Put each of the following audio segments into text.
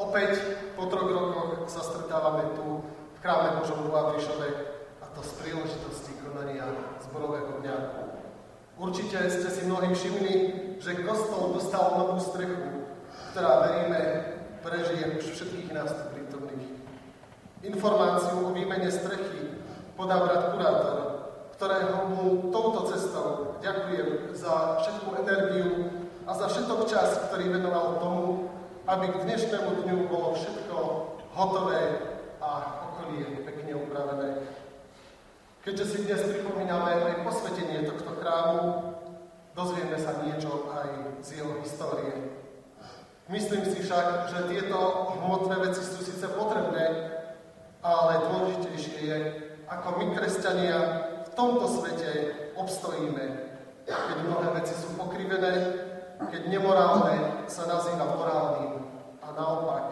Opäť po 3 rokoch sa stretávame tu v Chráme Božom v Lavrišove, a to z príležitosti konania zborového dňa. Určite ste si mnohí všimli, že kostol dostal novú strechu, ktorá, veríme, prežije už všetkých nás tu prítomných. Informáciu o výmene strechy podá brat kurátor, ktorého mu touto cestou ďakujem za všetku energiu a za všetok čas, ktorý venoval tomu, aby k dnešnému dňu bolo všetko hotové a okolie pekne upravené. Keďže si dnes pripomíname aj posvetenie tohto chrámu, dozvieme sa niečo aj z jeho histórie. Myslím si však, že tieto hmotné veci sú síce potrebné, ale dôležitejšie je, ako my, kresťania, v tomto svete obstojíme, keď mnohé veci sú pokrivené, keď nemorálne sa nazýva morálnym a naopak.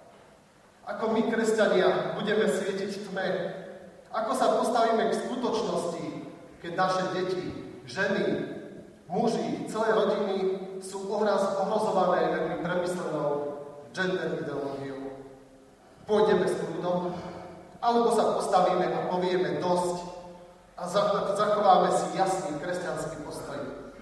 Ako my, kresťania, budeme svietiť v tme, ako sa postavíme k skutočnosti, keď naše deti, ženy, muži, celé rodiny sú ohrozované veľmi premyslenou gender ideológiou. Pôjdeme s ľudom, alebo sa postavíme a povieme dosť a zachováme si jasný kresťanský postoj.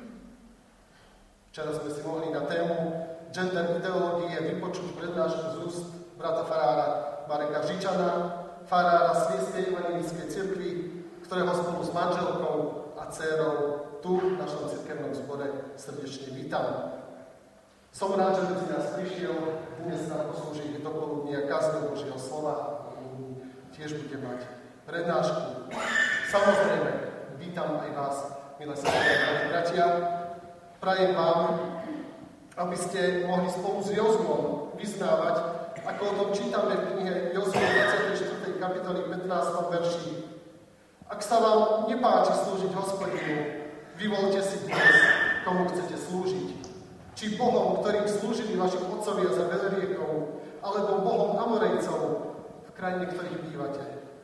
Včera sme si mohli na tému gender ideológie vypočuť prednášku z úst brata farára Mareka Žičana, farára Slieskej evanjelickej cirkvi, ktorého spolu s manželkou a dcérou tu v našom cirkevnom zbore srdečne vítam. Som rád, že medzi nás prišiel dnes na poslúžiť dopoludnia kázne Božieho slova. Tiež bude mať prednášku. Samozrejme, vítam aj vás, milé sestry a bratia. Prajem vám, aby ste mohli spolu s Jozúom vyznávať, ako o tom čítame v knihe Jozua 24. kapitoly 15. verši. Ak sa vám nepáči slúžiť Hospodinu, vyvolte si dnes, komu chcete slúžiť. Či Bohom, ktorým slúžili vaši otcovia za veľriekov, alebo Bohom Amorejcov, v krajine, ktorých bývate.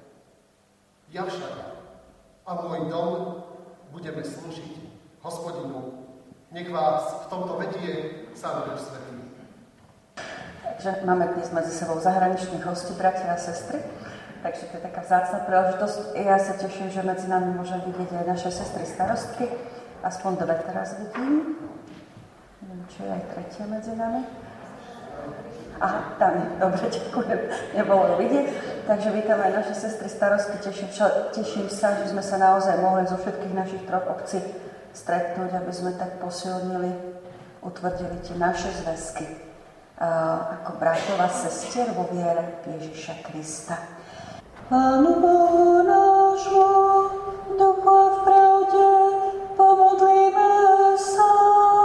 Ja však a môj dom budeme slúžiť Hospodinu. Nech vás v tomto vedie sám Duch Svätý. Takže máme dnes medzi sebou zahraničných hostí, bratia a sestry. Takže to je taká vzácna príležitosť. Ja sa teším, že medzi nami môžem vidieť aj naše sestry starostky. Aspoň 2 teraz vidím. Neviem, či je aj tretia medzi nami. Aha, tam je. Dobre, ďakujem. Nebolo vidieť. Takže vítam aj naše sestry starostky. Teším sa, že sme sa naozaj mohli zo všetkých našich 3 obcí stretnúť, aby sme tak posilnili, utvrdili tie naše zväzky ako bratov a sestier vo viere Ježiša Krista. Pánu Bohu nášmu, duchu a v pravde, pomodlíme sa.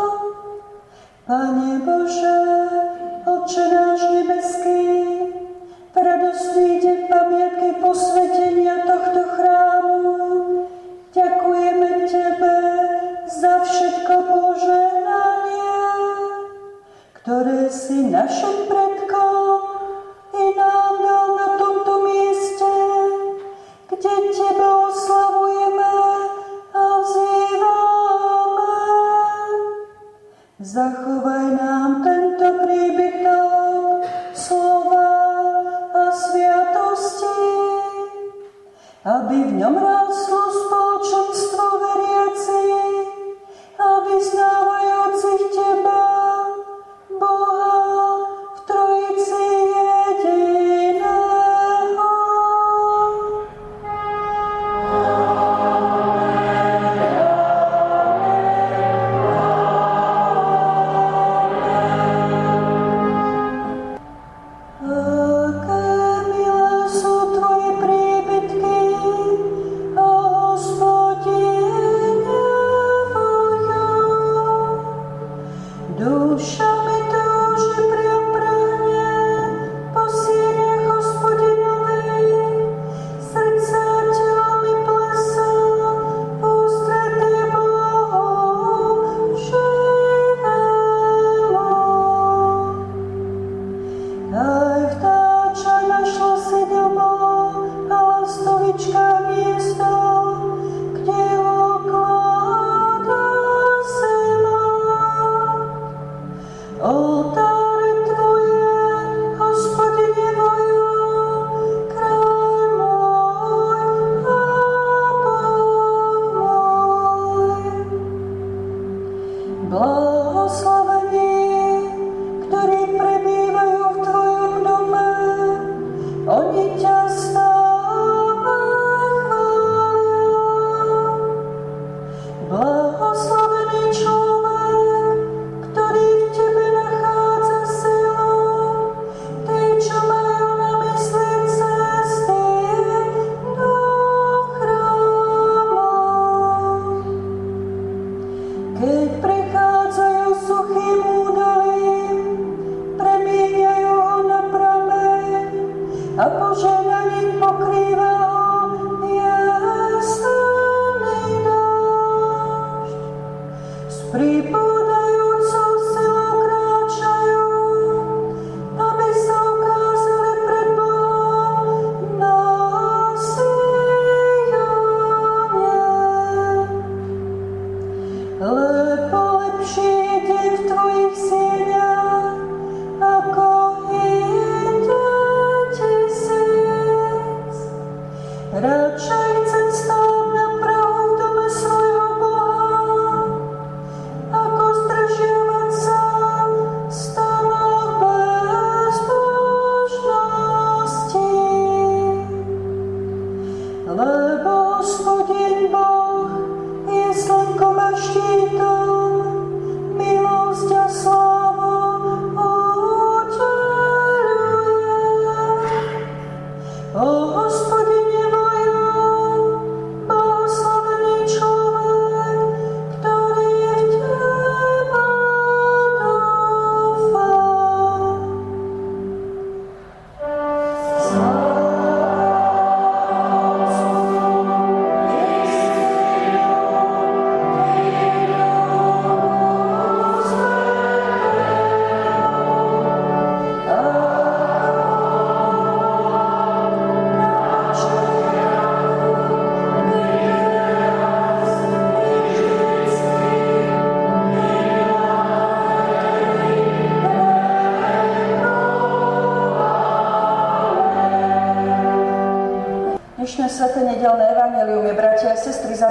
Pane Bože, Otče náš nebeský, v radostný deň pamiatky posvetenia tohto chrámu ďakujeme Tebe za všetko požehnanie, ktoré si našim predkom i nám dal na tomto mieste, kde Teba oslavujeme a vzývame. Zachovaj nám tento príbytok slova a sviatosti, aby v ňom rástlo spoločenstvo veriacich a vyznávajúcich Teba, Boha v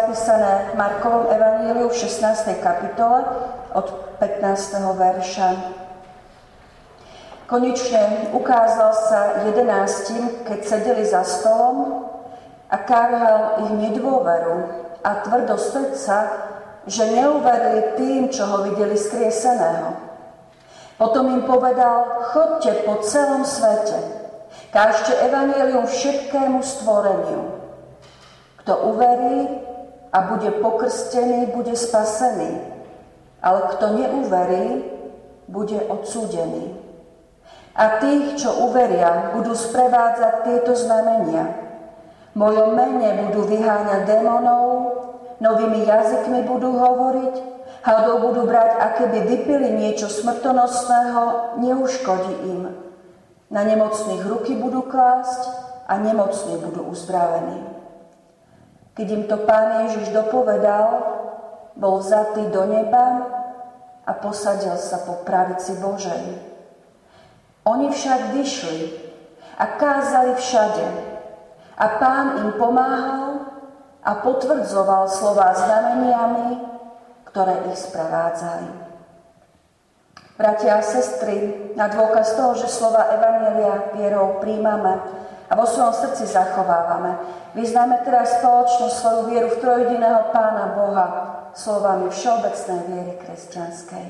zapísané v Markovom evaníliu v 16. kapitole od 15. verša. Konečne ukázal sa 11, keď sedeli za stolom a karhal ich nedôveru a tvrdosť srdca, že neuverili tým, čo ho videli skrieseného. Potom im povedal: chodte po celom svete, kážte evanjelium všetkému stvoreniu. Kto uverí a bude pokrstený, bude spasený, ale kto neuverí, bude odsúdený. A tých, čo uveria, budú sprevádzať tieto znamenia. V mojom mene budú vyháňať démonov, novými jazykmi budú hovoriť, hadov budú brať, a keby vypili niečo smrtonosného, neuškodí im. Na nemocných ruky budú klásť a nemocní budú uzdravení. Keď im to Pán Ježiš dopovedal, bol vzatý do neba a posadil sa po pravici Božej. Oni však vyšli a kázali všade. A Pán im pomáhal a potvrdzoval slová znameniami, ktoré ich sprevádzali. Bratia a sestry, na dôkaz toho, že slova evanjelia vierou príjmame a vo svojom srdci zachovávame, vyznáme teraz spoločne svoju vieru v trojjediného Pána Boha slovami všeobecnej viery kresťanskej.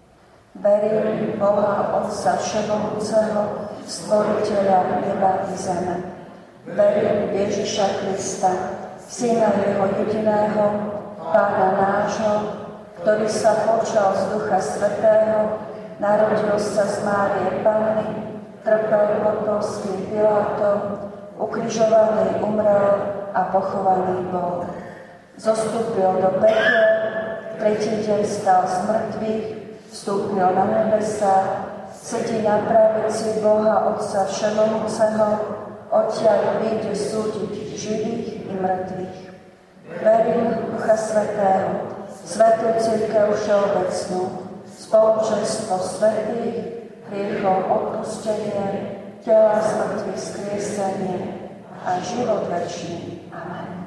Verím Boha Otca Všemohúceho, Stvoriteľa neba i zeme. Verím Ježiša Krista, Syna Jeho jediného, Pána nášho, ktorý sa počal z Ducha Svätého, narodil sa z Márie Panny, trpel pod Ponským Pilátom, ukrižovaný umrel a pochovaný bol. Zostúpil do pekel, tretí deň stal z mŕtvych, vstúpil na nebesá, sedí na pravici Boha Otca Všemohúceho, odtiaľ príde súdiť živých i mŕtvych. Verím Ducha Svätého, Svätú cirkev všeobecnú, spoločenstvo svätých, hriechov odpustenie, tela z mŕtvych skriesenie a život večný. Amen.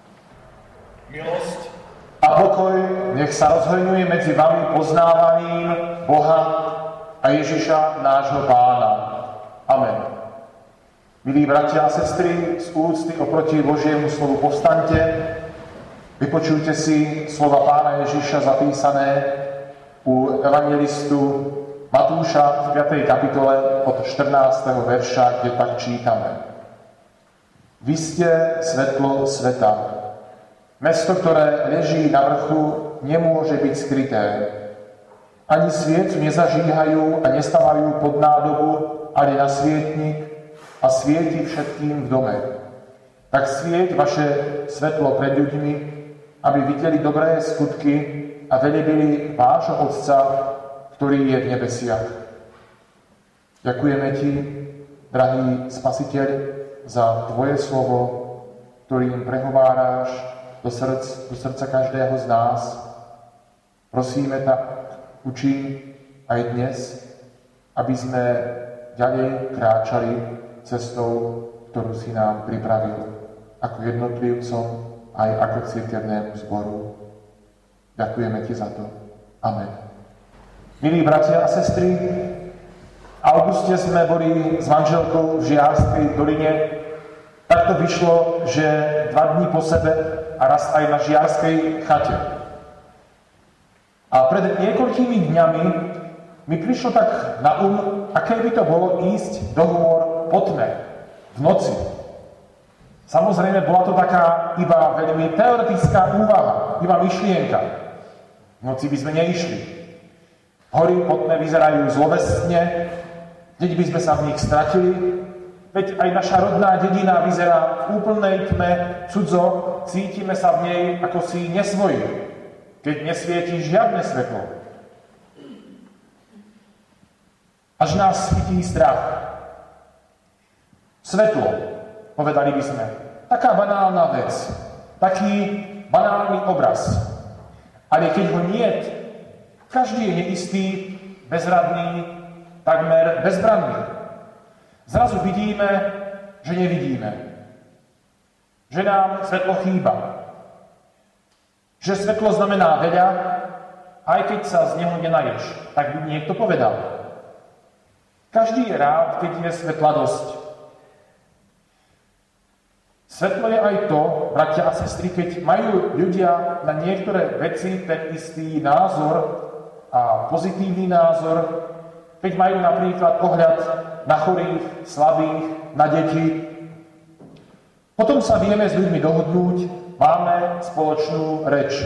Milosť a pokoj nech sa rozhojňuje medzi vami poznávaním Boha a Ježiša, nášho Pána. Amen. Milí bratia a sestry, z úcty oproti Božiemu slovu povstaňte, vypočujte si slova Pána Ježiša zapísané u evangelistu Matúša v 5. kapitole od 14. verša, kde tak čítame. Vy ste svetlo sveta. Mesto, ktoré leží na vrchu, nemôže byť skryté. Ani sviecu nezažíhajú a nestavajú pod nádobu, ani na svietnik, a svieti všetkým v dome. Tak svieť vaše svetlo pred ľuďmi, aby videli dobré skutky a velebili vášho Otca, ktorý je v nebesiach. Ďakujeme ti, drahý Spasiteľ, za tvoje slovo, ktorým prehováráš do srdca každého z nás. Prosíme tak, učí aj dnes, aby sme ďalej kráčali cestou, ktorú si nám pripravil ako jednotlivcom aj ako cirkevnému zboru. Ďakujeme ti za to. Amen. Milí bratia a sestry, v auguste sme boli s manželkou v Žiarskej doline. Tak to vyšlo, že 2 dní po sebe a raz aj na Žiarskej chate. A pred niekoľkými dňami mi prišlo tak na aké by to bolo ísť do hôr po tme, v noci. Samozrejme, bola to taká iba veľmi teoretická úvaha, iba myšlienka. V noci by sme neišli. Hory po tme vyzerajú zlovestne, deť by sme sa v nich stratili, veď aj naša rodná dedina vyzerá v úplnej tme, cudzo, cítime sa v nej ako si nesvoji, keď nesvieti žiadne svetlo. Až nás chytí strach. Svetlo, povedali by sme. Taká banálna vec. Taký banálny obraz. Ale keď ho niet, každý je neistý, bezradný, takmer bezbranný. Zrazu vidíme, že nevidíme. Že nám svetlo chýba. že svetlo znamená veľa, aj keď sa z neho nenaješ, tak by niekto povedal. Každý je rád, keď je svetla dosť. Svetlo je aj to, bratia a sestry, keď majú ľudia na niektoré veci ten istý názor a pozitívny názor, keď majú napríklad pohľad na chorých, slabých, na deti. Potom sa vieme s ľuďmi dohodnúť, máme spoločnú reč.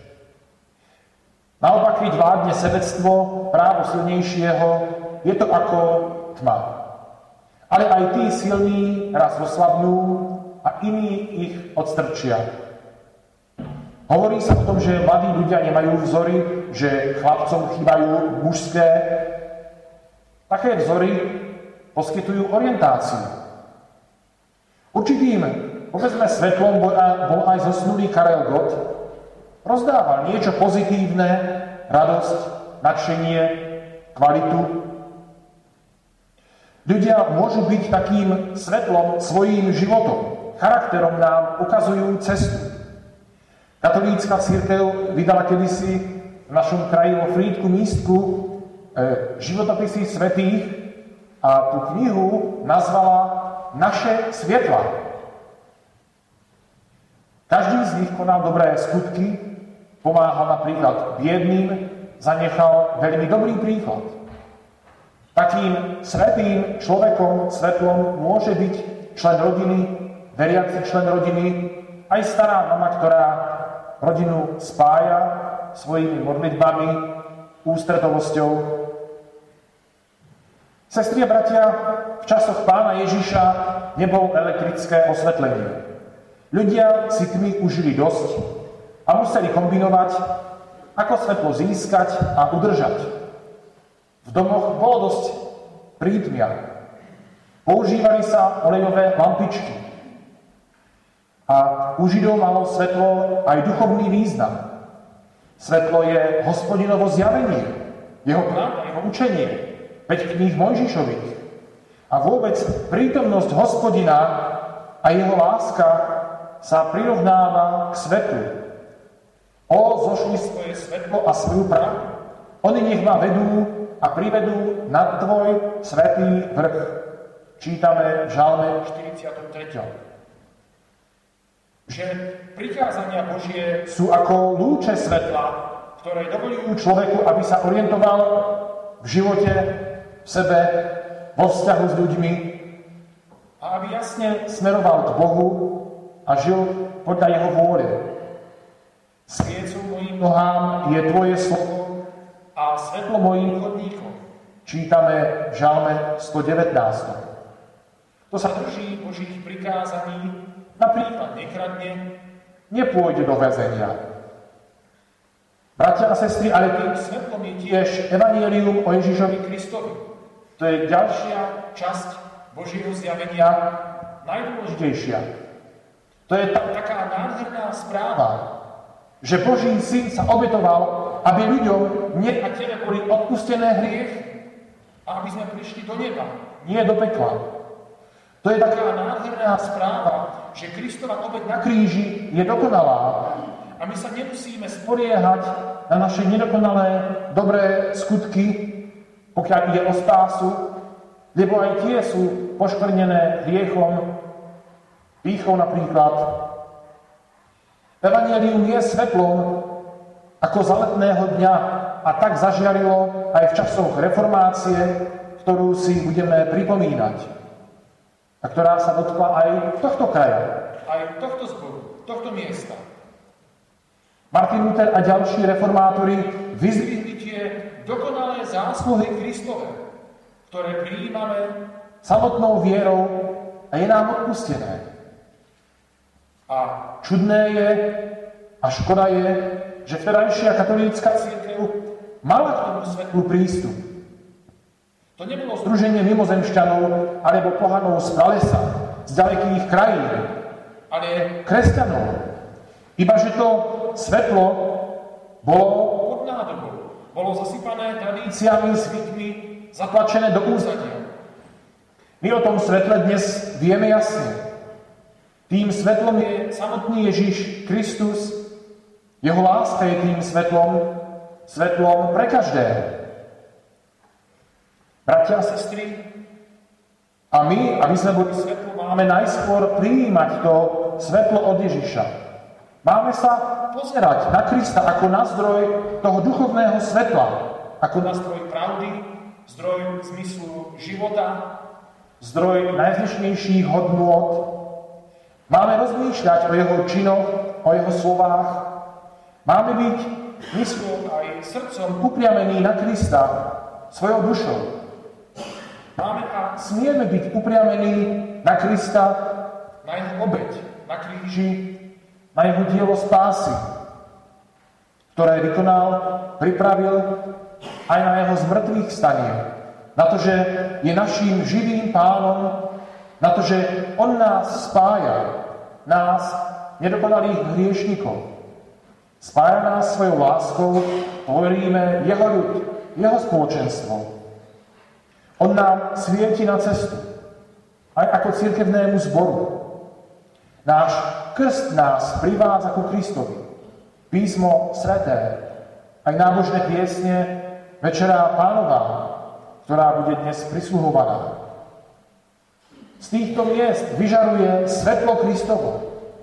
Naopak, keď vládne sebectvo, právo silnejšieho, je to ako tma. Ale aj tí silní raz oslabnú a iní ich odstrčia. Hovorí sa o tom, že mladí ľudia nemajú vzory, že chlapcom chýbajú mužské. Také vzory poskytujú orientáciu. Určitým, povedzme, svetlom bol aj zosnulý Karel Gott. Rozdával niečo pozitívne, radosť, nadšenie, kvalitu. Ľudia môžu byť takým svetlom svojím životom. Charakterom nám ukazujú cestu. Katolícka cirkev vydala kedysi v našom kraji vo Frýdku místku životopisy svätých a tú knihu nazvala Naše svetla. Každý z nich konal dobré skutky, pomáhal napríklad biedným, zanechal veľmi dobrý príklad. Takým svätým človekom, svetlom môže byť člen rodiny, veriaci člen rodiny, aj stará mama, ktorá rodinu spája svojimi modlitbami, ústretovosťou. Sestri a bratia, v časoch Pána Ježiša nebolo elektrické osvetlenie. Ľudia si tmy užili dosť a museli kombinovať, ako svetlo získať a udržať. V domoch bolo dosť prítmia. Používali sa olejové lampičky. A u Židov malo svetlo aj duchovný význam. Svetlo je Hospodinovo zjavenie, jeho pravda, jeho učenie, 5 kníh Mojžišových. A vôbec prítomnosť Hospodina a jeho láska sa prirovnáva k svetlu. Zošli svoje svetlo a svoju pravdu. Oni nech ma vedú a privedú na tvoj svätý vrch. Čítame v Žalme 43. Že prikázania Božie sú ako lúče svetla, ktoré dovolujú človeku, aby sa orientoval v živote, v sebe, vo vzťahu s ľuďmi a aby jasne smeroval k Bohu a žil podľa jeho vôle. Sviecou mojím nohám je tvoje slovo a svetlo mojím chodníkom. Čítame v Žalme 119. To sa drží Božích prikázaní, napríklad nekradne, nepôjde do väzenia. Bratia a sestry, ale tým svetlom je tiež evanjelium o Ježišovi Kristovi. To je ďalšia časť Božieho zjavenia, najdôležitejšia. To je taká nádherná správa, že Boží syn sa obetoval, aby ľuďom nie a tebe boli odpustené hriechy a aby sme prišli do neba, nie do pekla. To je taká nádherná správa, že Kristova obeť na kríži je dokonalá a my sa nemusíme spoliehať na naše nedokonalé dobré skutky, pokiaľ ide o spásu, lebo aj tie sú poškvrnené hriechom, pýchou napríklad. Evanjelium je svetlom ako za letného dňa a tak zažiarilo aj v časoch reformácie, ktorú si budeme pripomínať a ktorá sa dotkla aj tohto kraja, aj tohto zboru, tohto miesta. Martin Luther a ďalší reformátori vyzdvihli tie dokonalé zásluhy Kristove, ktoré prijímame samotnou vierou a je nám odpustené. A čudné je a škoda je, že vtedajšia katolícka cirkev mala k tomu svetlu prístup. To nebolo združenie mimozemšťanov alebo pohanov z pralesa, z ďalekých krajín, ale kresťanov. Ibaže to svetlo bolo pod nádobou, bolo zasypané tradíciami, zvykmi, zatlačené do úzadia. My o tom svetle dnes vieme jasne. Tým svetlom je samotný Ježiš Kristus Jeho láska je tým svetlom pre každého. Bratia a sestry, a my, aby sme boli svetlo, máme najskôr prijímať to svetlo od Ježiša. Máme sa pozerať na Krista ako na zdroj toho duchovného svetla, ako na zdroj pravdy, zdroj zmyslu života, zdroj najvznešenejších hodnôt. Máme rozmýšľať o jeho činoch, o jeho slovách. Máme byť mysľou aj srdcom upriamení na Krista svojou dušou. Máme a smieme byť upriamení na Krista, na jeho obeť, na kríži, na jeho dielo spásy, ktoré vykonal, pripravil aj na jeho zmrtvých stanie. Na to, že je naším živým pánom, na to, že on nás spája, nás, nedokonalých hriešnikov. Spája nás svojou láskou, hovoríme jeho ľud, jeho spoločenstvo. On nám svieti na cestu, aj ako cirkevnému zboru. Náš krst nás privádza ku Kristovi. Písmo sväté, aj nábožné piesne, Večera Pánová, ktorá bude dnes prisluhovaná. Z týchto miest vyžaruje svetlo Kristovo.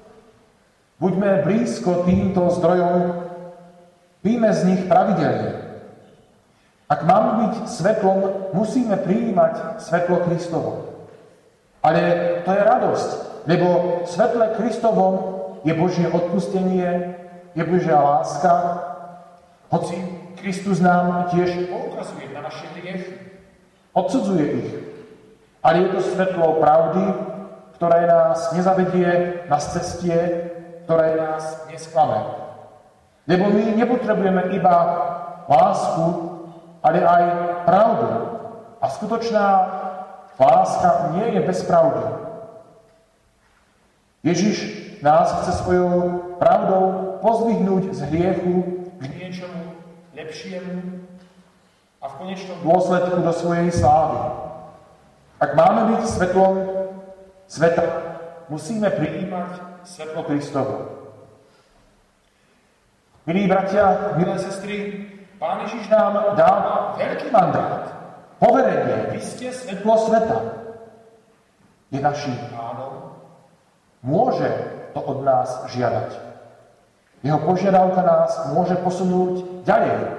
Buďme blízko týmto zdrojom, pijme z nich pravidelne. Ak máme byť svetlom, musíme prijímať svetlo Kristovo. Ale to je radosť, lebo v svetle Kristovom je Božie odpustenie, je Božia láska, hoci Kristus nám tiež poukazuje na naše hriechy, odsudzuje ich. Ale je to svetlo pravdy, ktoré nás nezavedie na cestie, ktoré nás nesklame. Lebo my nepotrebujeme iba lásku, ale aj pravdu. A skutočná láska nie je bez pravdy. Ježiš nás chce svojou pravdou pozdvihnúť z hriechu k niečomu lepšiemu a v konečnom dôsledku do svojej slávy. Ak máme byť svetlom sveta, musíme prijímať svetlo Kristovo. Milí bratia, milé sestry, Pán Ježiš nám dáva veľký mandát, poverenie, vy ste svetlo sveta. Je naším Pánom, môže to od nás žiadať. Jeho požiadavka nás môže posunúť ďalej.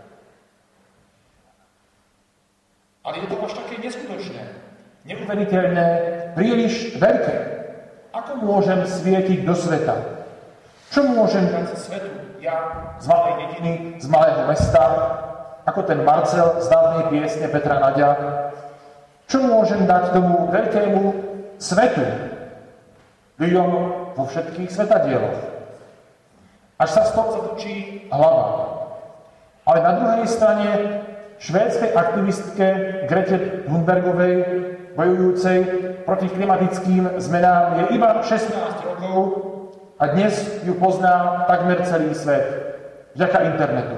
Ale je to až také neskutočné, neuveriteľné, príliš veľké. Ako môžem svietiť do sveta? Čo môžem dať svetu? Ja z malej dediny, z malého mesta, ako ten Marcel z dávnej piesne Petra Naďa. Čo môžem dať tomu veľkému svetu? Ľuďom vo všetkých svetadieloch. Až sa z toho zatočí hlava. Ale na druhej strane švédskej aktivistke Grete Thunbergovej, bojujúcej proti klimatickým zmenám, je iba 16 rokov a dnes ju pozná takmer celý svet vďaka internetu.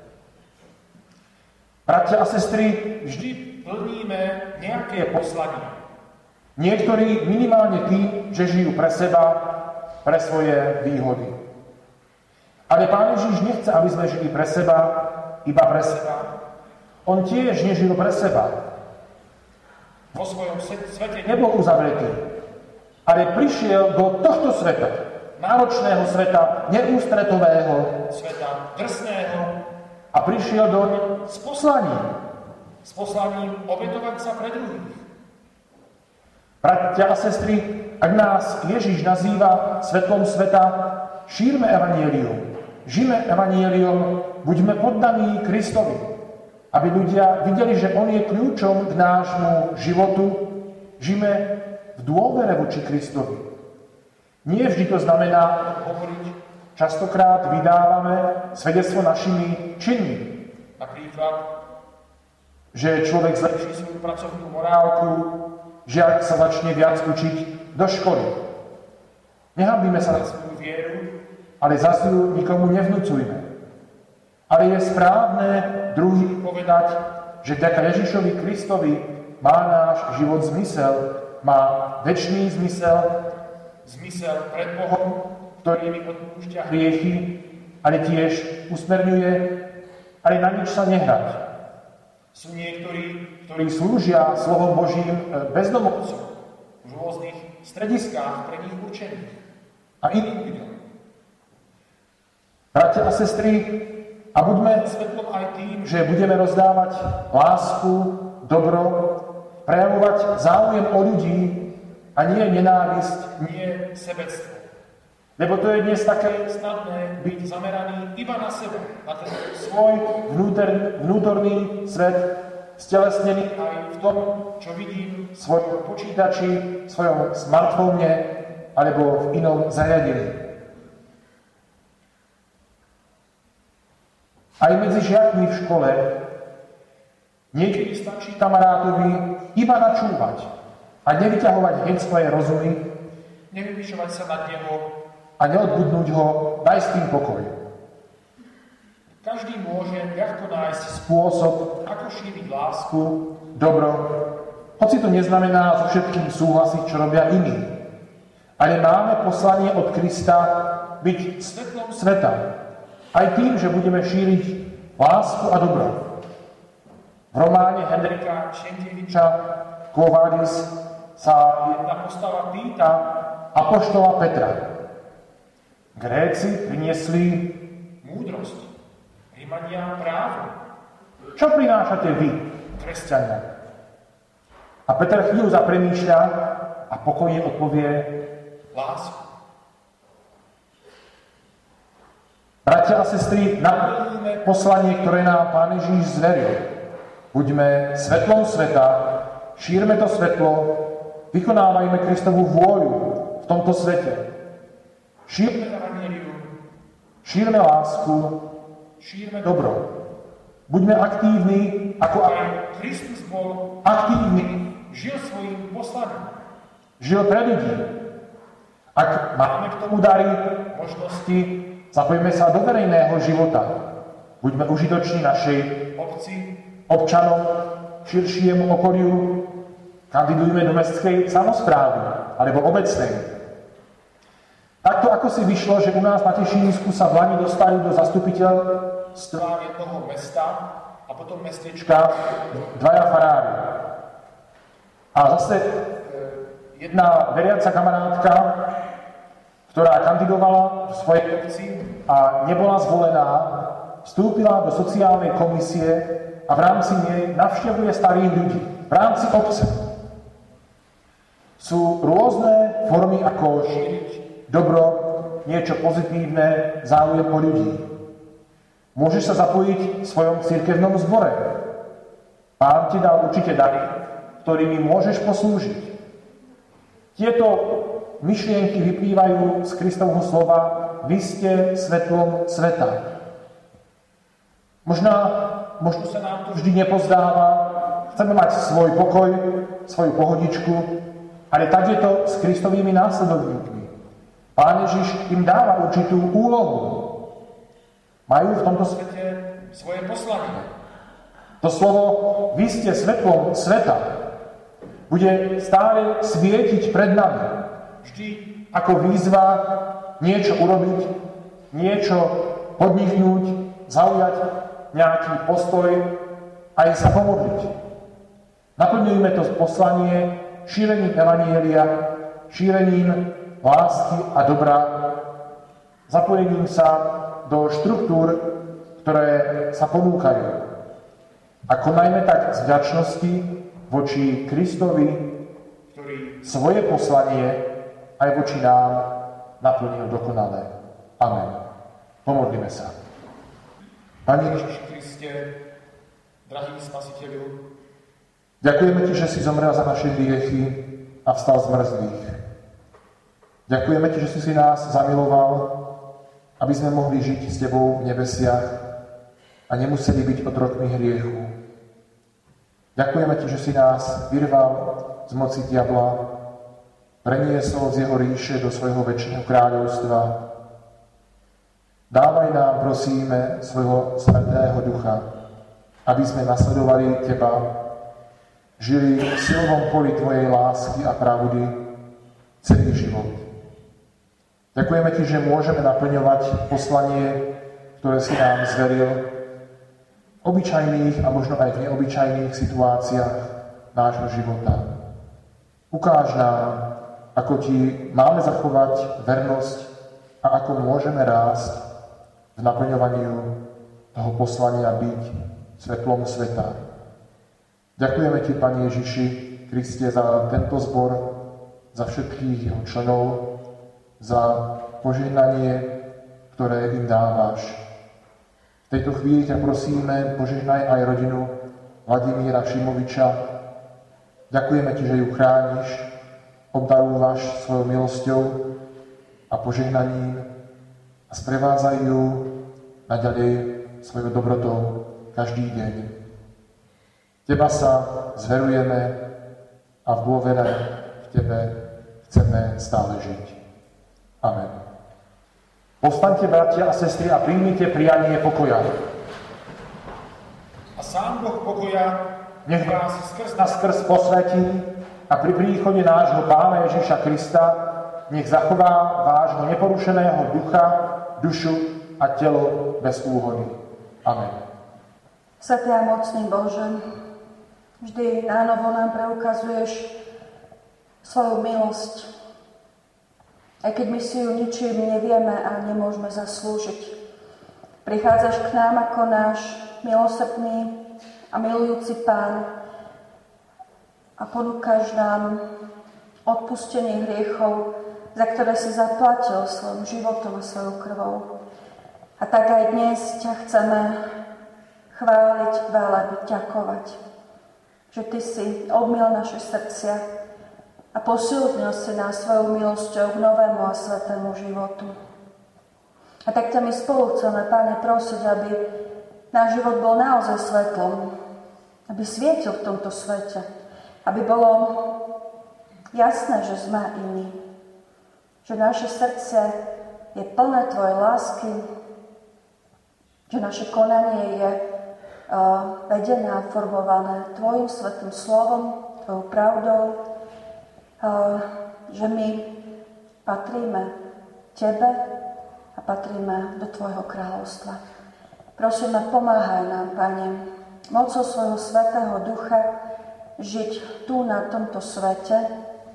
Bratia a sestry, vždy plníme nejaké poslanie. Niektorí minimálne tým, že žijú pre seba, pre svoje výhody. Ale Pán Ježiš nechce, aby sme žili pre seba, iba pre seba. On tiež nežil pre seba. Vo svojom svete nebol uzavretý, ale prišiel do tohto sveta, náročného sveta, neústretového sveta, drsného, a prišiel doň s poslaním obetovať sa pre druhých. Bratia a sestry, ak nás Ježiš nazýva svetlom sveta, šírme evanjelium, žijme evanjelium, buďme poddaní Kristovi, aby ľudia videli, že on je kľúčom k nášmu životu, žijme v dôvere voči Kristovi. Nie vždy to znamená hovoriť. Častokrát vydávame svedectvo našimi činmi. Napríklad, že človek zlepší svoju pracovnú morálku, že ak sa začne viac učiť do školy. Nehanbíme sa na svoju vieru, ale zas ju nikomu nevnúcujme. Ale je správne druhým povedať, že vďaka Ježišovi Kristovi má náš život zmysel, má večný zmysel, zmysel pred Bohom, ktorý mi odpúšťa hriechy, ale tiež usmerňuje, ale na nič sa nehrať. Sú niektorí, ktorí slúžia slovom Božím bezdomovcom v rôznych strediskách pre nich určených a iným ľuďom. Bratia a sestry, a buďme svetlom aj tým, že budeme rozdávať lásku, dobro, prejavovať záujem o ľudí a nie nenávisť, nie sebectvo. Lebo to je dnes také snadné byť zameraný iba na seba, na ten svoj vnútorný svet, stelesnený aj v tom, čo vidím v svojom počítači, v svojom smartfóne alebo v inom zariadení. Aj medzi žiakmi v škole niekedy stačí kamarátovi iba načúvať a nevyťahovať hneď svoje rozumy, nevyvyšovať sa nad neho a neodbudnúť ho, daj s tým pokoj. Každý môže ľahko nájsť spôsob, ako šíriť lásku, dobro, hoci to neznamená so všetkým súhlasiť, čo robia iní. Ale máme poslanie od Krista byť svetlom sveta, aj tým, že budeme šíriť lásku a dobro. V románe Henrika Sienkiewicza Quo Vadis sa jedna postava pýta apoštola Petra. Gréci priniesli múdrosť, Rimania právo. Čo prinášate vy, kresťania? A Peter chvíľu zapremýšľa a pokojne odpovie lásku. Bratia a sestry, naplníme poslanie, ktoré nám Pán Ježiš zveril. Buďme svetlom sveta, šírme to svetlo, vykonávajme Kristovú vôľu v tomto svete. Šírme evanjelium, šírme lásku, šírme dobro. Buďme aktívni, ako aj Kristus bol aktívny, žil svojím poslaním. Žil pre ľudí. Ak máme k tomu dary, možnosti, zapojme sa do verejného života. Buďme užitoční našej obci, občanom, širšiemu okoliu. Kandidujme do mestskej samosprávy alebo obecnej. Takto ako si vyšlo, že u nás na Tešínsku sa v Lani dostali do zastupiteľstva jednoho mesta a potom mestečka dvaja farári. A zase jedna veriaca kamarátka, ktorá kandidovala v svojej obci a nebola zvolená, vstúpila do sociálnej komisie a v rámci nej navštevuje starých ľudí. V rámci obce. Sú rôzne formy, ako šíriť dobro, niečo pozitívne, záujem o ľudí. Môžeš sa zapojiť v svojom cirkevnom zbore. Pán ti dal určite dary, ktorými môžeš poslúžiť. Tieto myšlienky vyplývajú z Kristovho slova: vy ste svetlom sveta. Možno sa nám to vždy nepozdáva, chceme mať svoj pokoj, svoju pohodičku, ale tak je to s Kristovými následovníkmi. Pán Ježiš im dáva určitú úlohu. Majú v tomto svete svoje poslanie. To slovo vy ste svetlom sveta bude stále svietiť pred nami. Vždy ako výzva niečo urobiť, niečo podniknúť, zaujať nejaký postoj, aj sa pomodliť. Naplňujme to poslanie šírením evanjelia, šírením lásky a dobra, zapojením sa do štruktúr, ktoré sa ponúkajú. A konajme tak z vďačnosti voči Kristovi, ktorý svoje poslanie aj voči nám naplnil dokonale. Amen. Pomodlíme sa. Pane Ježiši Kriste, drahý Spasiteľu, ďakujeme Ti, že si zomrel za naše hriechy a vstal z mŕtvych. Ďakujeme Ti, že si nás zamiloval, aby sme mohli žiť s Tebou v nebesiach a nemuseli byť otrokmi hriechu. Ďakujeme Ti, že si nás vyrval z moci diabla, preniesol z jeho ríše do svojho večného kráľovstva. Dávaj nám, prosíme, svojho svätého Ducha, aby sme nasledovali Teba, žili v silnom poli Tvojej lásky a pravdy celý život. Ďakujeme Ti, že môžeme naplňovať poslanie ktoré si nám zveril, v obyčajných a možno aj v neobyčajných situáciách nášho života. Ukáž nám, ako ti máme zachovať vernosť a ako môžeme rásť v naplňovaniu toho poslania byť svetlom sveta. Ďakujeme ti, Pane Ježiši Kriste, za tento zbor, za všetkých jeho členov, za požehnanie, ktoré im dávaš. V tejto chvíli ťa prosíme, požehnaj aj rodinu Vladimíra Šimoviča. Ďakujeme ti, že ju chrániš, obdarúvaš svojou milosťou a požehnaním a sprevádzaj ju naďalej svojou dobrotou každý deň. Teba sa zverujeme a v dôvere v tebe chceme stále žiť. Amen. Povstaňte, bratia a sestry, a príjmite prianie pokoja. A sám Boh pokoja nech vás skrz na skrz posvätí a pri príchode nášho Pána Ježiša Krista nech zachová vášho neporušeného ducha, dušu a telo bez úhony. Amen. Svätý a mocný Bože, vždy nánovo nám preukazuješ svoju milosť, aj keď my si ju ničím nevieme a nemôžeme zaslúžiť. Prichádzaš k nám ako náš milosrdný a milujúci Pán a ponúkaš nám odpustenie hriechov, za ktoré si zaplatil svojim životom a svojou krvou. A tak aj dnes ťa chceme chváliť, chváliť, ďakovať, že Ty si obmyl naše srdcia a posilnil si nás svojou milosťou k novému a svätému životu. A tak ťa my spolu chceme, Páne, prosiť, aby náš život bol naozaj svetlom, aby svietil v tomto svete, aby bolo jasné, že sme iní, že naše srdce je plné Tvojej lásky, že naše konanie je vedené a formované Tvojim svätým slovom, Tvojou pravdou, že my patríme Tebe a patríme do Tvojho kráľovstva. Prosíme, pomáhaj nám, Pane, mocou svojho svätého ducha žiť tu na tomto svete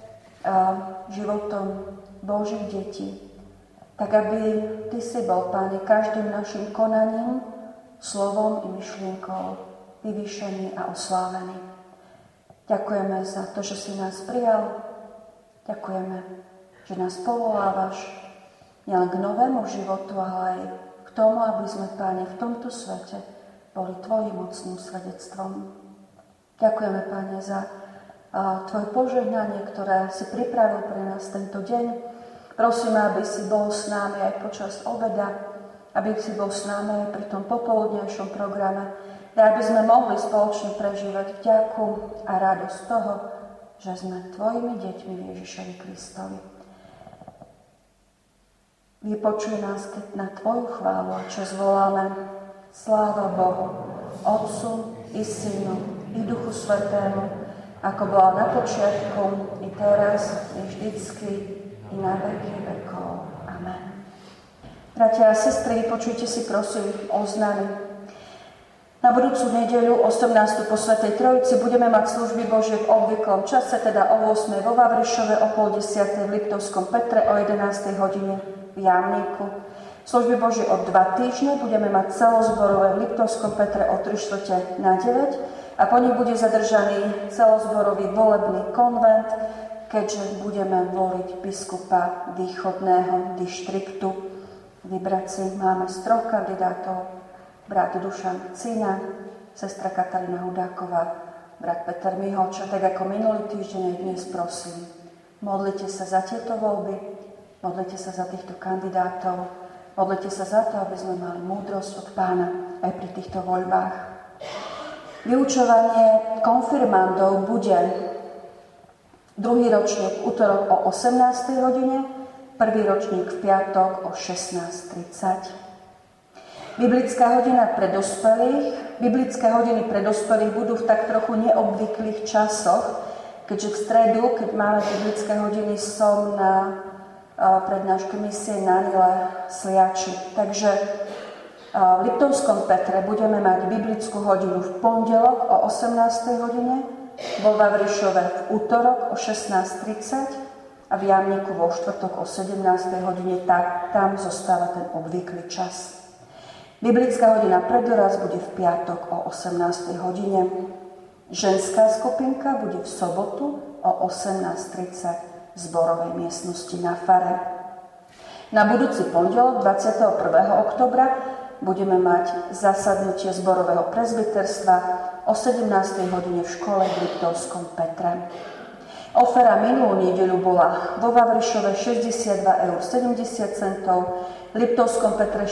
životom Božích detí. Tak, aby Ty si bol, Pane, každým našim konaním, slovom i myšlienkou vyvýšený a oslávený. Ďakujeme za to, že si nás prijal. Ďakujeme, že nás povolávaš nielen k novému životu, ale aj k tomu, aby sme, Páne, v tomto svete boli Tvojim mocným svedectvom. Ďakujeme, Páne, za Tvoje požehnanie, ktoré si pripravil pre nás tento deň. Prosíme, aby si bol s nami aj počas obeda, aby si bol s nami aj pri tom popoludnejšom programe, aby sme mohli spoločne prežívať vďaku a radosť toho, že sme Tvojimi deťmi Ježišovi Kristovi. Vypočuj nás, keď na Tvoju chválu a čas voláme. Sláva Bohu, Otcu i Synu i Duchu Svätému, ako bola na počiatku, i teraz, i vždycky, i na veky vekov. Amen. Bratia a sestry, vypočujte si prosím oznámy. Na budúcu nedeľu 18. po Svätej Trojici budeme mať služby Božie v obvyklom čase, teda o 8. vo Vavrišove, o 9:30 v Liptovskom Petre, o 11. hodine v Jamníku. Služby Božie o 2 týždne budeme mať celozborové v Liptovskom Petre o 8:45 a po nich bude zadržaný celozborový volebný konvent, keďže budeme voliť biskupa východného dištriktu. Vybrať si máme z 3 kandidátov: brat Dušan Cína, sestra Katarína Hudáková, brat Peter Mihoča. Tak ako minulý týždeň aj dnes prosím, modlite sa za tieto voľby, modlite sa za týchto kandidátov, modlite sa za to, aby sme mali múdrosť od Pána aj pri týchto voľbách. Vyučovanie konfirmandov bude druhý ročník v utorok o 18. hodine, prvý ročník v piatok o 16:30. Biblické hodiny pre dospelých budú v tak trochu neobvyklých časoch, keďže v stredu, keď máme biblické hodiny, som na prednáške misie na Nile Sliači. Takže V Liptovskom Petre budeme mať biblickú hodinu v pondelok o 18. hodine, vo Vavrišove v útorok o 16:30 a v Jamníku vo štvrtok o 17. hodine, tak tam zostáva ten obvyklý čas. Biblická hodina pre doraz bude v piatok o 18. hodine. Ženská skupinka bude v sobotu o 18:30 v zborovej miestnosti na fare. Na budúci pondelok 21. októbra budeme mať zasadnutie zborového prezbiterstva o 17. hodine v škole v Liptovskom Petre. Ofera minulú nedeľu bola vo Vavrišove 62,70 €, v Liptovskom Petre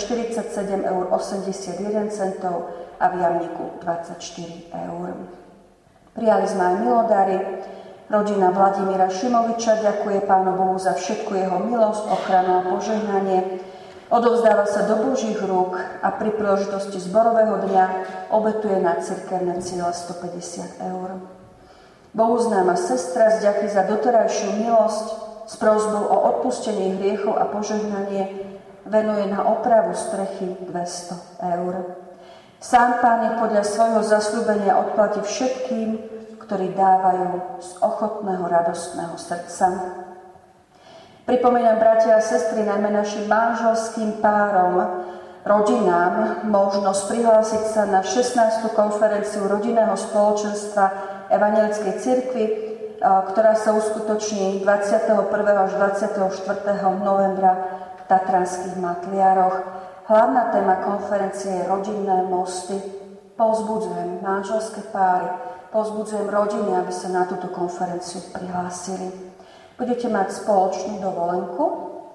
47,81 € a v Jamníku 24 €. Prijali sme aj milodary. Rodina Vladimíra Šimoviča ďakuje Pánu Bohu za všetku jeho milosť, ochranu a požehnanie. Odovzdáva sa do Božích rúk a pri príležitosti zborového dňa obetuje na cirkevné ciele 150 €. Bohu známa sestra z ďaky za doterajšiu milosť s prosbou o odpustenie hriechov a požehnanie venuje na opravu strechy 200 €. Sám Pán nech podľa svojho zasľúbenia odplatí všetkým, ktorí dávajú z ochotného, radostného srdca. Pripomínam, bratia a sestry, najmä našim manželským párom, rodinám, možnosť prihlásiť sa na 16. konferenciu rodinného spoločenstva Evangelickej cirkvi, ktorá sa uskutoční 21. až 24. novembra v Tatranských Matliaroch. Hlavná téma konferencie je rodinné mosty. Povzbudzujem manželské páry, povzbudzujem rodiny, aby sa na túto konferenciu prihlásili. Budete mať spoločnú dovolenku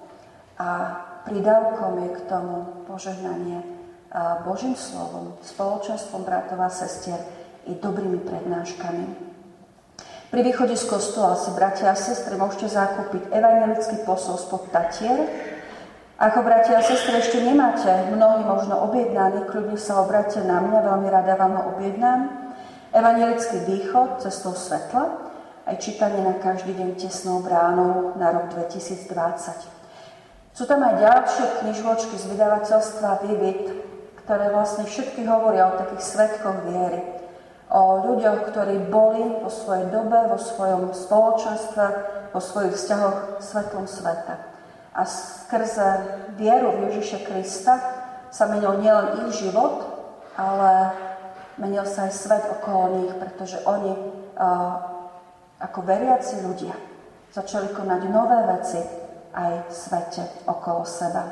a prídavkom je k tomu požehnanie Božím slovom, spoločenstvom bratov a sestier i dobrými prednáškami. Pri východe z kostola si, bratia a sestry, môžete zakúpiť evangelický posol spod Tatier. Ako, bratia a sestry, ešte nemáte mnohí možno objednaný, kľudne sa obráťte na mňa, veľmi rada vám ho objednám. Evangelický východ cestou svetla, aj čítanie na každý deň tesnou bránou na rok 2020. Sú tam aj ďalšie knižočky z vydavateľstva Vivit, ktoré vlastne všetky hovoria o takých svedkoch viery. O ľuďoch, ktorí boli vo svojej dobe, vo svojom spoločenstve, vo svojich vzťahoch svetlom sveta. A skrze vieru v Ježiša Krista sa menil nielen ich život, ale menil sa aj svet okolo nich, pretože oni ako veriaci ľudia začali konať nové veci aj v svete okolo seba.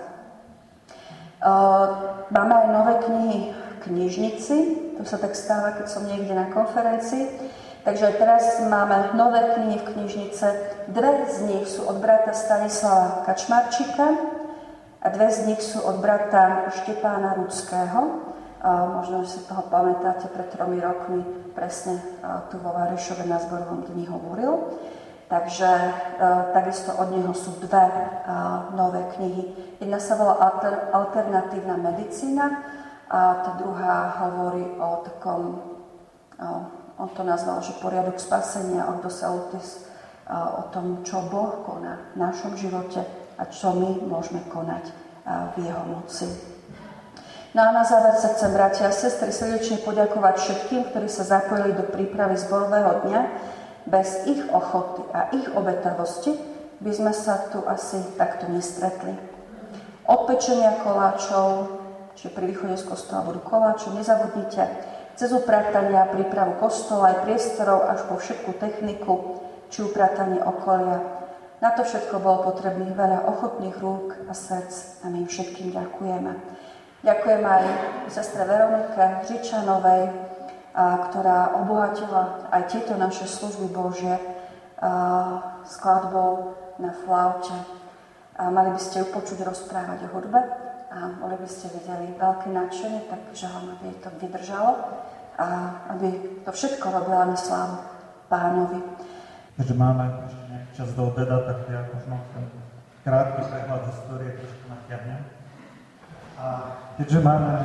Máme aj nové knihy v knižnici, to sa tak stáva, keď som niekde na konferencii. Takže aj teraz máme nové knihy v knižnice. 2 z nich sú od brata Stanislava Kačmarčíka a 2 z nich sú od brata Štepána Rudského. Možno, že si toho pamätáte, pred 3 rokmi presne tu vo Vavrišove na zborovom dni hovoril. Takže takisto od neho sú 2 nové knihy. Jedna sa volá Alternatívna medicína a tá druhá hovorí o takom, on to nazval, že poriadok spasenia, Ordos Salutis, o tom, čo Boh koná v našom živote a čo my môžeme konať v jeho moci. No a na záver sa chcem, bratia a sestry, srdečne poďakovať všetkým, ktorí sa zapojili do prípravy zborového dňa. Bez ich ochoty a ich obetavosti by sme sa tu asi takto nestretli. Od pečenia koláčov, čiže pri východe z kostola budú koláče, nezabudnite, cez upratania, prípravu kostola aj priestorov až po všetku techniku, či upratanie okolia. Na to všetko bolo potrebných veľa ochotných rúk a srdc a my im všetkým ďakujeme. Ďakujem aj sestre Veronike Žičanovej, ktorá obohatila aj tieto naše služby Božie skladbou na flaute. Mali by ste ju počuť rozprávať o hudbe a boli by ste videli veľké nadšenie, tak želám, aby to vydržalo a aby to všetko robila na slávu Pánovi. Keďže máme ešte nejaký čas do obeda, tak ja možno ten krátky prehľad histórie trošku natiahnem. A keďže máme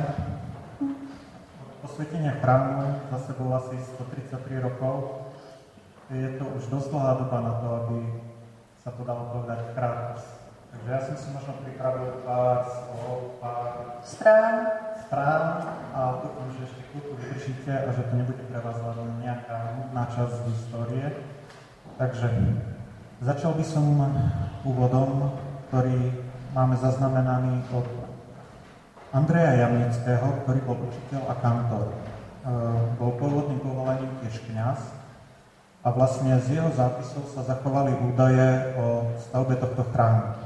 posvetenia chrámu za sebou asi 133 rokov, je to už dosť dlhá doba na to, aby sa to dalo povedať krátko. Takže ja som si možno pripravil pár slov, pár strán správ a dúfam, že ešte chvíľku vydržíte a že to nebude pre vás len nejaká nudná časť histórie. Takže začal by som úvodom, ktorý máme zaznamenaný od Andreja Jamnického, ktorý bol učiteľ a kantor. Bol pôvodným povolaním tiež kňaz a vlastne z jeho zápisov sa zachovali údaje o stavbe tohto chrámu.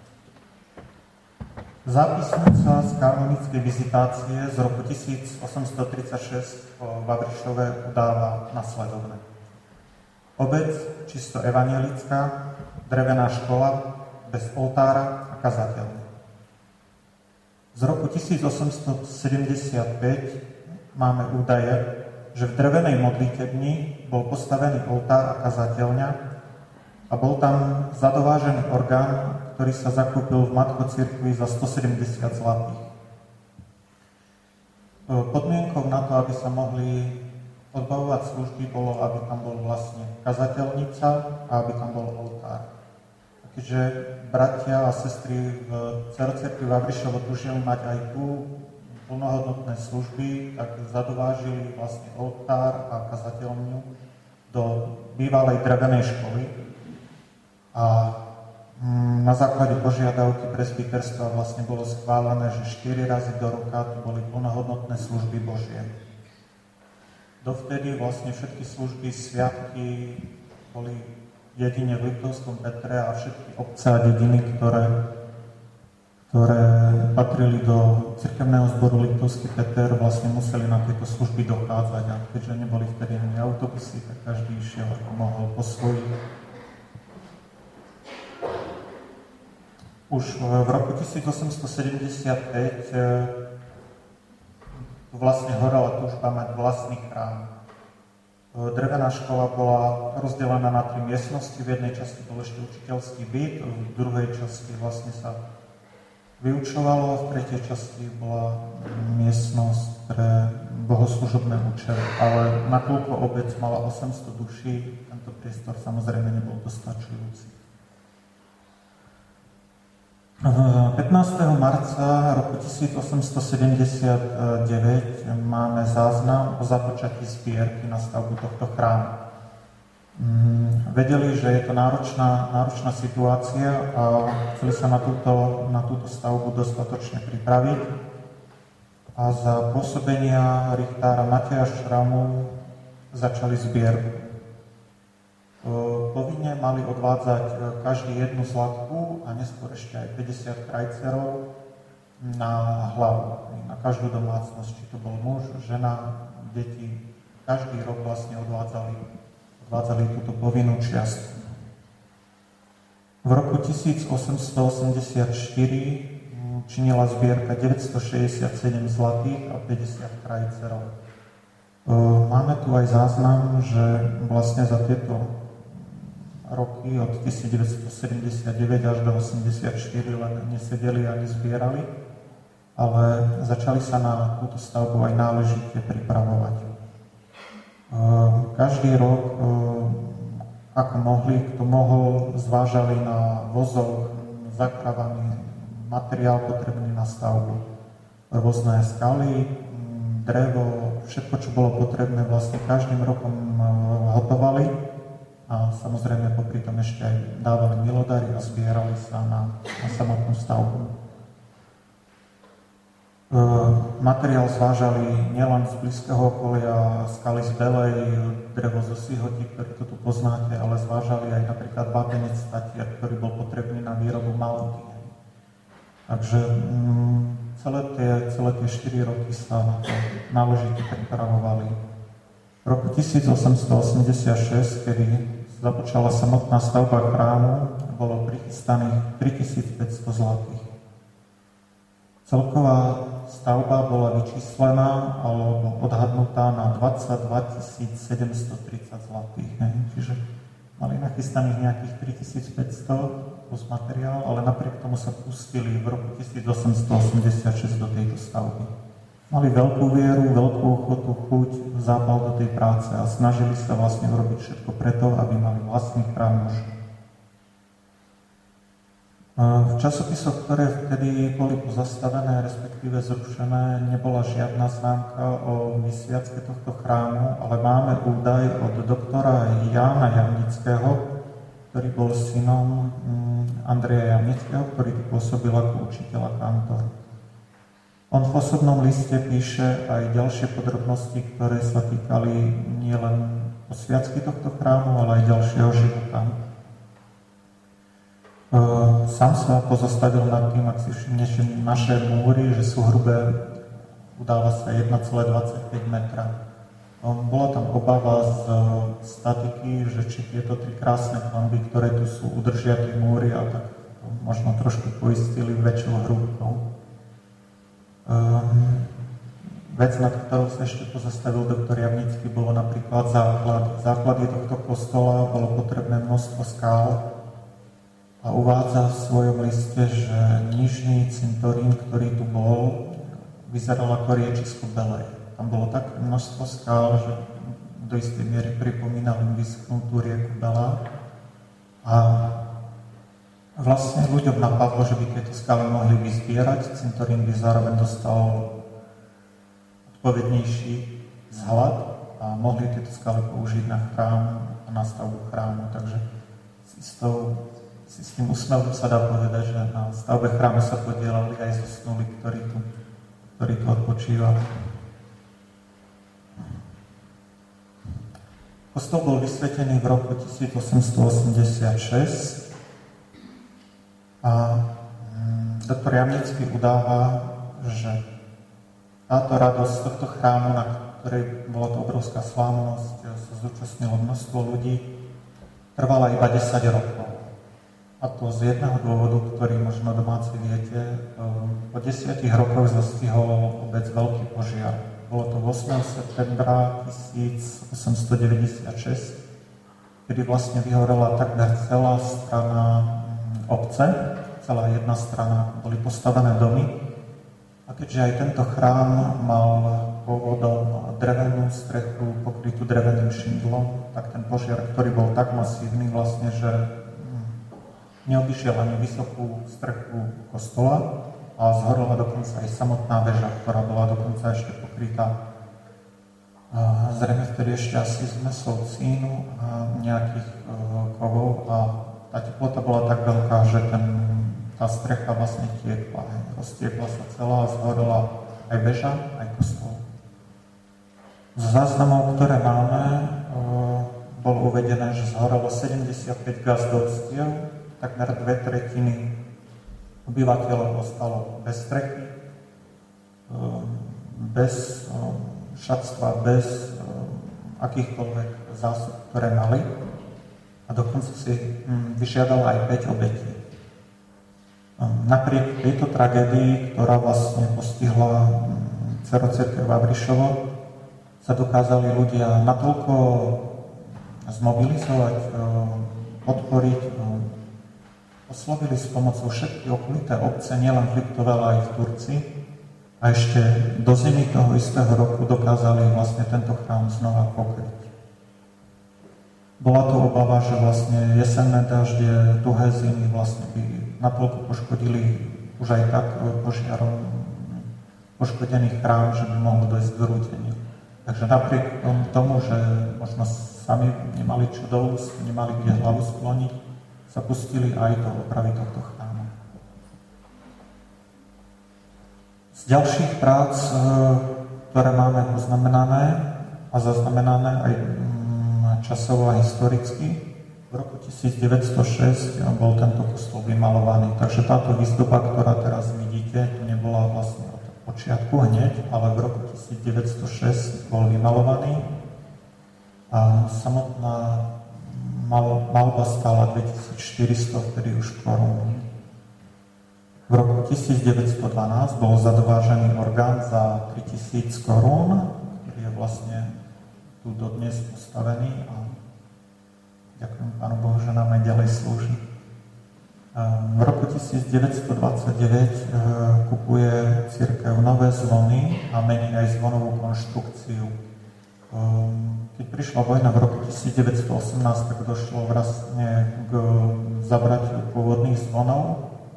Zápisnica z kanonickej vizitácie z roku 1836 o Vavrišove udáva nasledovné. Obec čisto evanjelická, drevená škola, bez oltára a kazateľne. Z roku 1875 máme údaje, že v drevenej modlitebni bol postavený oltár a kazateľňa a bol tam zadovážený orgán, ktorý sa zakúpil v Matko-cirkvi za 170 zlatých. Podmienkou na to, aby sa mohli odbavovať služby, bolo, aby tam bol vlastne kazateľnica a aby tam bol oltár. A keďže bratia a sestry v Cerocirkvi Vavrišovo túžili mať aj tu plnohodnotné služby, tak zadovážili vlastne oltár a kazateľňu do bývalej drevenej školy. A na základe požiadavky presbyterstva vlastne bolo schválené, že 4 razy do roka to boli plnohodnotné služby Božie. Dovtedy vlastne všetky služby, sviatky boli jedine v Liptovskom Petre a všetky obce a dediny, ktoré patrili do cirkevného zboru Liptovský Peter, vlastne museli na tieto služby dochádzať. A keďže neboli vtedy ani autobusy, tak každý išiel ako mohol po svojich. Už v roku 1875 vlastne horela túžba mať vlastný chrám. Drevená škola bola rozdelená na 3 miestnosti. V jednej časti bol ešte učiteľský byt, v druhej časti vlastne sa vyučovalo, v tretej časti bola miestnosť pre bohoslužobné účely. Ale nakoľko obec mala 800 duší, tento priestor samozrejme nebol dostačujúci. 15. marca roku 1879 máme záznam o započatí zbierky na stavbu tohto chrámu. Vedeli, že je to náročná situácia a chceli sa na túto stavbu dostatočne pripraviť. A za pôsobenia richtára Mateja Šramu začali zbierku. Povinne mali odvádzať každý 1 zlatku a neskôr ešte aj 50 krajcerov na hlavu, na každú domácnosť, či to bol muž, žena, deti. Každý rok vlastne odvádzali túto povinnú čiastku. V roku 1884 činila zbierka 967 zlatých a 50 krajcerov. Máme tu aj záznam, že vlastne za tieto roky od 1979 až do 1984 len nesedeli ani zbierali, ale začali sa na túto stavbu aj náležite pripravovať. Každý rok, ako mohli, kto mohol, zvážali na vozoch zakravaný materiál potrebný na stavbu. Rôzne skaly, drevo, všetko, čo bolo potrebné, vlastne každým rokom hotovali. A samozrejme popri tom ešte aj dávali milodary a zbierali sa na samotnú stavbu. Materiál zvážali nielen z blízkeho okolia, skaly z Belej, drevo zo Sihoti, ktorý to tu poznáte, ale zvážali aj napríklad vápenec statier, ktorý bol potrebný na výrobu malty. Takže celé tie 4 roky sa na to náležite pripravovali. V roku 1886, kedy započala samotná stavba chrámu, bolo prichystaných 3500 zlatých. Celková stavba bola vyčíslená alebo odhadnutá na 22 730 zlatých. Čiže mali nachystaných nejakých 3500 plus materiál, ale napriek tomu sa pustili v roku 1886 do tejto stavby. Mali veľkú vieru, veľkú ochotu, chuť, zápal do tej práce a snažili sa vlastne urobiť všetko preto, aby mali vlastný chrám Boží. V časopisoch, ktoré vtedy boli pozastavené, respektíve zrušené, nebola žiadna známka o vysviacke tohto chrámu, ale máme údaj od doktora Jána Jamnického, ktorý bol synom Andreja Jamnického, ktorý pôsobil ako učiteľ a kantor. On v osobnom liste píše aj ďalšie podrobnosti, ktoré sa týkali nielen posviacky tohto chrámu, ale aj ďalšieho života. Sám sa pozastavil nad tým, ak si všimnete naše múry, že sú hrubé, udáva sa 1,25 metra. Bola tam obava z statiky, že či tieto tri krásne klamby, ktoré tu sú, udržia tie múry a tak možno trošku poistili väčšou hrúbkou. Vec, nad ktorou sa ešte pozastavil doktor Jamnický, bolo napríklad základy tohto kostola, bolo potrebné množstvo skál a uvádza v svojom liste, že nižný cintorín, ktorý tu bol, vyzeral ako riečisko Belej. Tam bolo tak množstvo skál, že do istej miery pripomínal vyschnutú rieku Bela. A vlastne ľuďom napadlo, že by tieto skály mohli vyzbierať. Cintorín by zároveň dostal odpovednejší vzhľad a mohli tieto skály použiť na chrám a na stavbu chrámu. Takže s tým úsmevom sa dá povedať, že na stavbe chrámu sa podielali aj zosnulí, ktorí tu odpočívali. Kostol bol vysvetený v roku 1886 a doktor Jamnický udáva, že táto radosť tohto chrámu, na ktorej bola to obrovská slávnosť, sa zúčastnilo množstvo ľudí, trvala iba 10 rokov. A to z jedného dôvodu, ktorý možno domáci viete, po 10 rokoch zastihol obec veľký požiar. Bolo to 8. septembra 1896, kedy vlastne vyhorela takmer celá strana obce, celá jedna strana, boli postavené domy. A keďže aj tento chrám mal pôvodom drevenú strechu pokrytú dreveným šindlom, tak ten požiar, ktorý bol tak masívny vlastne, že neobyšiel ani vysokú strechu kostola a zhorela dokonca aj samotná väža, ktorá bola dokonca ešte pokrytá zrejme vtedy ešte asi zmesou cínu a nejakých kovov a tá teplota bola tak veľká, že tá strecha vlastne tiekla. Roztiekla sa celá a zhorela aj väža, aj kostol. Z záznamov, ktoré máme, bolo uvedené, že zhorelo 75 gazdovstiev, takmer 2/3 obyvateľov ostalo bez strechy, bez šatstva, bez akýchkoľvek zásob, ktoré mali a dokonca si vyžiadala aj 5 obetí. Napriek tejto tragédii, ktorá vlastne postihla dcerocirkev Vavrišovo, sa dokázali ľudia natoľko zmobilizovať, podporiť, oslovili s pomocou všetky okolité obce, nielen v Liptove, ale aj v Turci. A ešte do zimy toho istého roku dokázali vlastne tento chrám znova pokryť. Bola tu obava, že vlastne jesenné dažde, tuhé zimy vlastne by natoľko poškodili už aj tak požiarom poškodený chrám, že by mohlo dojsť k zrúteniu. Takže napriek tomu, že možno sami nemali čo do úst, nemali kde hlavu skloniť, sa pustili aj do opravy tohto chrámu. Z ďalších prác, ktoré máme poznamenané a zaznamenané aj časovo a historicky, v roku 1906 bol tento kostol vymalovaný. Takže táto výzdoba, ktorá teraz vidíte, to nebola vlastne od počiatku hneď, ale v roku 1906 bol vymalovaný a samotná malba stála 2400, vtedy už korún. V roku 1912 bol zadovážený orgán za 3000 korún, ktorý je vlastne tu dodnes postavený a ďakujem Pánu Bohu, že nám aj ďalej slúži. V roku 1929 kupuje cirkev nové zvony a mení aj zvonovú konštrukciu. Keď prišla vojna v roku 1918, tak došlo vlastne k zabratiu pôvodných zvonov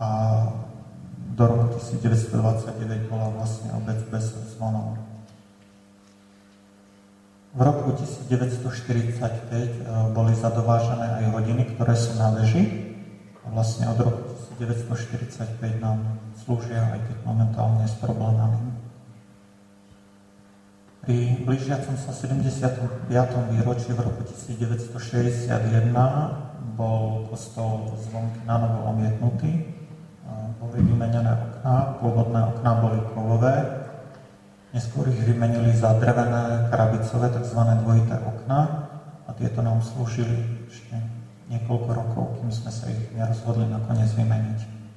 a do roku 1929 bola vlastne obec bez zvonov. V roku 1945 boli zadovážené aj hodiny, ktoré sú na veži. A vlastne od roku 1945 nám slúžia, aj keď momentálne s problémami. Pri blížiacom sa 75. výročí v roku 1961 bol kostol Zvonky na novo omietnutý. Boli vymenené okná, pôvodné okná boli kovové. Neskôr ich vymenili za drevené krabicové, tzv. Dvojité okná a tieto nám slúžili ešte niekoľko rokov, kým sme sa ich nerozhodli nakoniec vymeniť.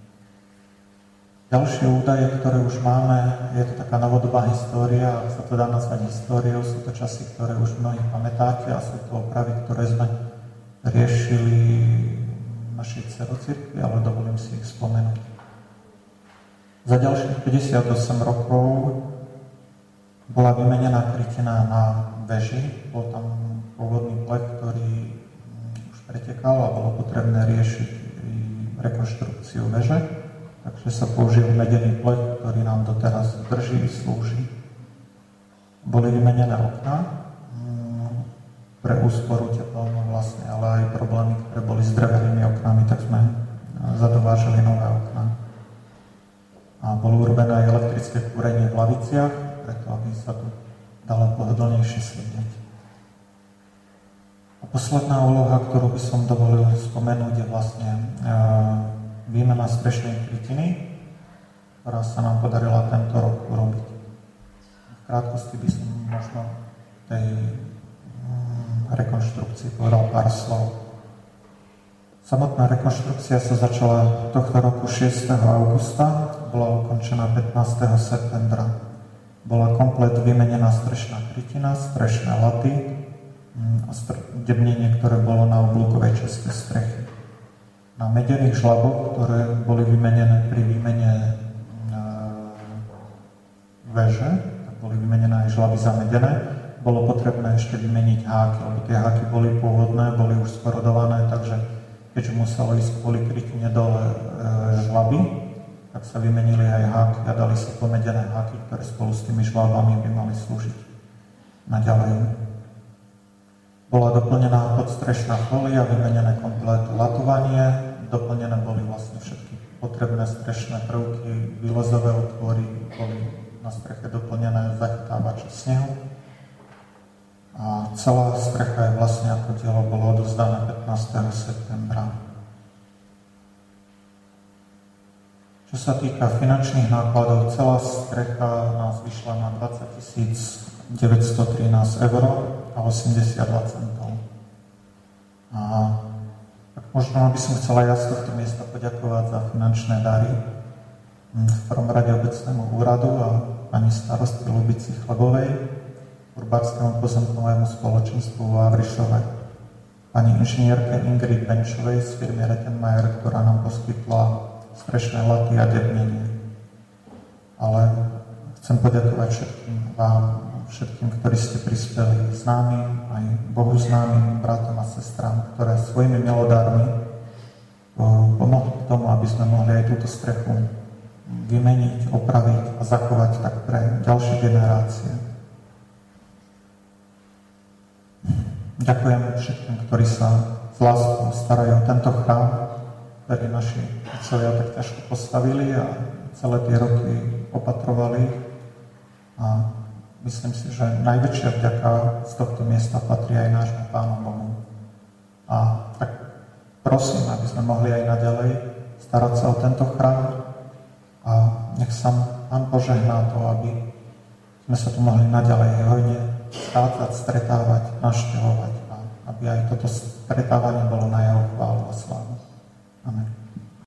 Ďalšie údaje, ktoré už máme, je to taká novodobá história, ak sa to dá nazvať históriou, sú to časy, ktoré už mnohí pamätáte a sú to opravy, ktoré sme riešili v našej dcerocirkvi, ale dovolím si ich spomenúť. Za ďalších 58 rokov bola vymenená krytina na veži, bol tam pôvodný plech, ktorý už pretekal a bolo potrebné riešiť rekonštrukciu veže, takže sa použil medený plech, ktorý nám doteraz drží, slúži. Boli vymenené okná pre úsporu teplnú vlastne, ale aj problémy, ktoré boli s drevenými oknami, tak sme zadovážili nové okná. A bolo urobené aj elektrické kúrenie v laviciach, preto aby sa tu dalo pohodlnejšie sedieť. A posledná úloha, ktorú by som dovolil spomenúť, je vlastne výmena strešnej krytiny, ktorá sa nám podarila tento rok urobiť. V krátkosti by som možno tej rekonštrukcii povedal pár slov. Samotná rekonštrukcia sa začala tohto roku 6. augusta, bola ukončená 15. septembra. Bola komplet vymenená strešná krytina, strešné laty a debnenie, ktoré bolo na oblúkovej časti strechy. Na medených žlaboch, ktoré boli vymenené pri výmene veže, tak boli vymenené aj žlaby zamedené, bolo potrebné ešte vymeniť háky, lebo tie háky boli pôvodné, boli už sporodované, takže keďže muselo ísť kvôli krytine dole žlaby, tak sa vymenili aj háky a dali sa pomedené háky, ktoré spolu s tými žlabami by mali slúžiť naďalej. Bola doplnená podstrešná fólia, vymenené komplet latovanie, doplnené boli vlastne všetky potrebné strešné prvky, výlezové otvory, boli na streche doplnené zachytávače snehu. A celá strecha je vlastne ako dielo bolo odovzdané 15. septembra. Čo sa týka finančných nákladov, celá strecha nás vyšla na 20 913 eur a 82 centov. A tak možno by som chcela ja z tohto miesta poďakovať za finančné dary. V prvom rade obecnému úradu a pani starostke Ľubici Chlebovej, Urbárskému pozemkovému spoločenstvu v Vavrišove, pani inžinierke Ingrid Benčovej z firmy Rettenmeier, ktorá nám poskytla strešné laty a debnenie. Ale chcem poďakovať všetkým vám, všetkým, ktorí ste prispeli známym, aj Bohu známym bratom a sestrám, ktoré svojimi milodármi pomohli k tomu, aby sme mohli aj túto strechu vymeniť, opraviť a zachovať tak pre ďalšie generácie. Ďakujem všetkým, ktorí sa s láskou starajú o tento chrám, ktorý naši otcovia tak ťažko postavili a celé tie roky opatrovali. A myslím si, že najväčšia vďaka z tohto miesta patrí aj nášmu Pánu Bohu. A tak prosím, aby sme mohli aj naďalej starať sa o tento chrám a nech sa Pán požehná to, aby sme sa tu mohli naďalej hojne stácať, stretávať, navštevovať a aby aj toto stretávanie bolo na jeho chválu a slávu. Amen.